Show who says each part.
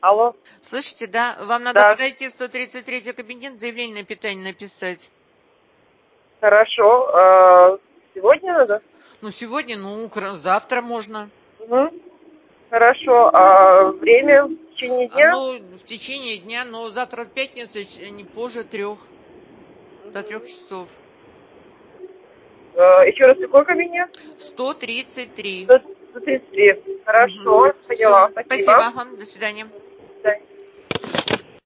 Speaker 1: Алло.
Speaker 2: Слышите, да? Вам надо
Speaker 1: Да.
Speaker 2: подойти в 133-й кабинет, заявление на питание написать.
Speaker 1: Хорошо. Сегодня надо?
Speaker 2: Ну, сегодня, завтра можно.
Speaker 1: Угу. Хорошо. А время в течение дня?
Speaker 2: В течение дня, но завтра пятница, не позже 3. До 3 часов.
Speaker 1: Еще раз, какой кабинет?
Speaker 2: 133.
Speaker 1: 133. Хорошо, поняла.
Speaker 2: Все.
Speaker 1: Спасибо.
Speaker 2: Спасибо вам. До свидания.
Speaker 1: До свидания.